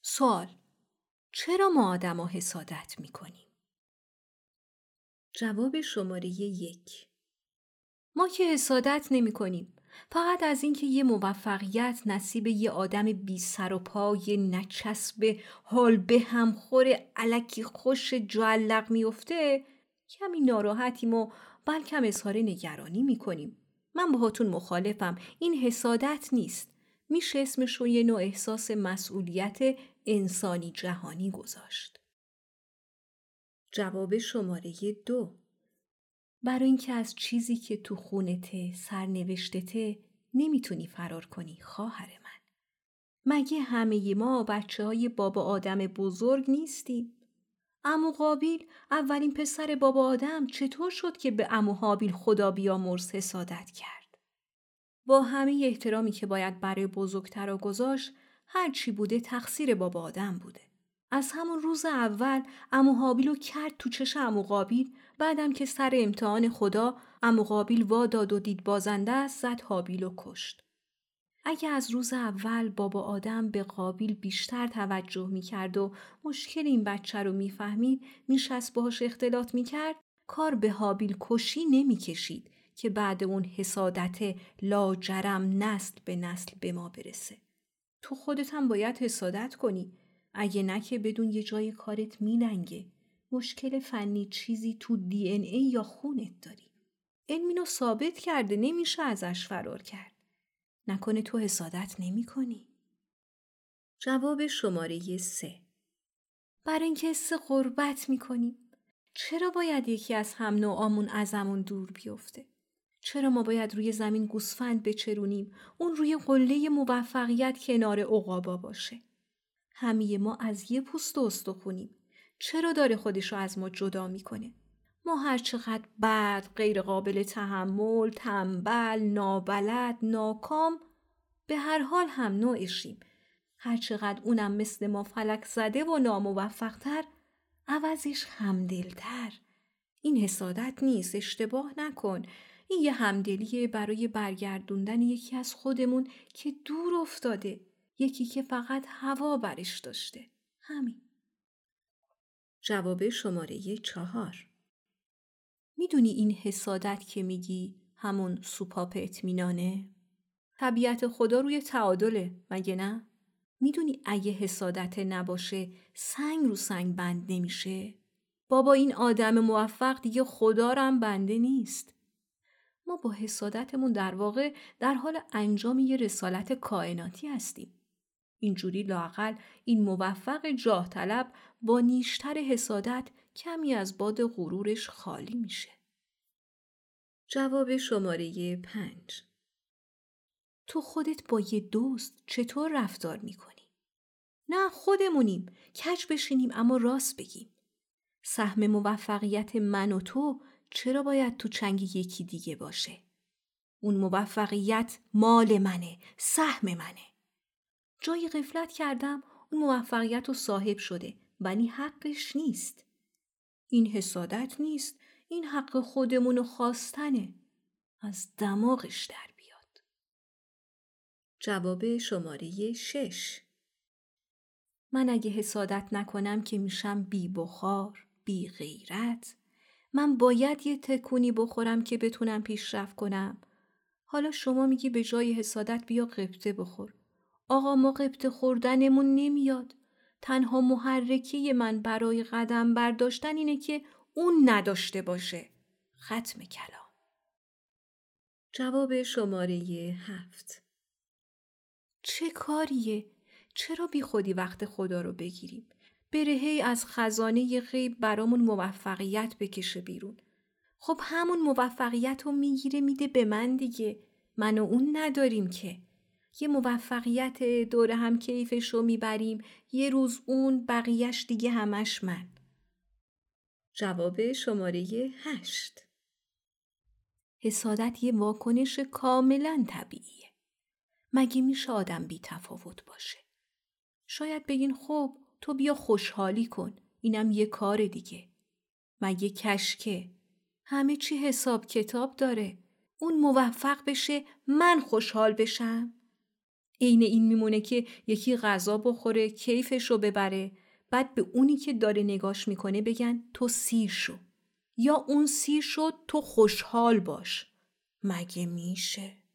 سوال: چرا ما آدم‌ها حسادت می‌کنیم؟ جواب شماره 1: ما که حسادت نمی‌کنیم. فقط از اینکه یه موفقیت نصیب یه آدم بی سر و پا، یه نچسب حال به هم خور الکی خوش جعلق میفته کمی ناراحتیم و بلکم اظهار نگرانی می‌کنیم. من باهاتون مخالفم. این حسادت نیست. میشه اسمش رو یه نوع احساس مسئولیت انسانی جهانی گذاشت. جواب شماره 2: برای اینکه از چیزی که تو خونته، سرنوشتته، نمیتونی فرار کنی خواهر من. مگه همه ما بچه‌های بابا آدم بزرگ نیستیم؟ عمو قابیل، اولین پسر بابا آدم، چطور شد که به عمو حابیل خدا بیامرز حسادت کرد؟ با همه احترامی که باید برای بزرگترا گذاشت، هر چی بوده تقصیر بابا آدم بوده. از همون روز اول عمو حابیلو کرد تو چشم عمو قابیل. بعدم که سر امتحان خدا عمو قابیل وا داد و دید بازنده است، زد حابیلو کشت. اگه از روز اول بابا آدم به قابیل بیشتر توجه میکرد و مشکل این بچه رو میفهمید، میشست باهاش اختلاط میکرد، کار به حابیل کشی نمیکشید که بعد اون حسادت لاجرم نسل به نسل به ما برسه. تو خودت هم باید حسادت کنی. اگه نه که بدون یه جای کارت میلنگه. مشکل فنی چیزی تو دی ان ای یا خونت داری. علم اینو ثابت کرده، نمیشه ازش فرار کرد. نکنه تو حسادت نمی کنی؟ جواب شماره 3: برای اینکه حس غربت می کنیم. چرا باید یکی از هم نوعامون ازمون دور بیفته؟ چرا ما باید روی زمین گوسفند بچرونیم، اون روی قله موفقیت کنار عقابا باشه؟ همه ما از یه پوست و استخونیم. چرا داره خودشو از ما جدا میکنه؟ ما هر چقدر بد، غیر قابل تحمل، تنبل، نابلد، ناکام، به هر حال هم نوعشیم. هر چقدر اونم مثل ما فلک زده و ناموفقتر، عوضش همدلتر. این حسادت نیست، اشتباه نکن. این یه همدلیه برای برگردوندن یکی از خودمون که دور افتاده. یکی که فقط هوا برش داشته. همین. جواب شماره 4: میدونی این حسادت که میگی همون سوپاپ اطمینانه؟ طبیعت خدا روی تعادله، مگه نه؟ میدونی اگه حسادت نباشه سنگ رو سنگ بند نمیشه؟ بابا این آدم موفق دیگه خدا رو هم بنده نیست. ما با حسادتمون در واقع در حال انجام یه رسالت کائناتی هستیم. اینجوری لااقل این موفق جاه طلب با نیشتر حسادت کمی از باد غرورش خالی میشه. جواب شماره 5: تو خودت با یه دوست چطور رفتار میکنی؟ نه خودمونیم، کج بشینیم اما راست بگیم. سهم موفقیت من و تو چرا باید تو چنگ یکی دیگه باشه؟ اون موفقیت مال منه، سهم منه. جایی غفلت کردم اون موفقیت رو صاحب شده ولی حقش نیست. این حسادت نیست، این حق خودمونو خواستنه. از دماغش در بیاد. جواب شماره 6: من اگه حسادت نکنم که میشم بی بخار، بی غیرت. من باید یه تکونی بخورم که بتونم پیشرفت کنم. حالا شما میگی به جای حسادت بیا غبطه بخور. آقا ما غبطه خوردنمون نمیاد. تنها محرکه من برای قدم برداشتن اینه که اون نداشته باشه. ختم کلام. جواب شماره 7: چه کاریه؟ چرا بی خودی وقت خدا رو بگیریم؟ بره هی از خزانه غیب برامون موفقیت بکشه بیرون. خب همون موفقیت رو میگیره میده به من دیگه. من و اون نداریم که. یه موفقیت دور هم کیفش رو میبریم، یه روز اون، بقیهش دیگه همش من. جواب شماره 8: حسادت یه واکنش کاملا طبیعیه. مگه میشه آدم بی تفاوت باشه؟ شاید بگین خب تو بیا خوشحالی کن، اینم یه کار دیگه. مگه کشکه؟ همه چی حساب کتاب داره. اون موفق بشه من خوشحال بشم؟ عین این میمونه که یکی غذا بخوره، کیفشو ببره، بعد به اونی که داره نگاش میکنه بگن تو سیر شو، یا اون سیر شد تو خوشحال باش. مگه میشه؟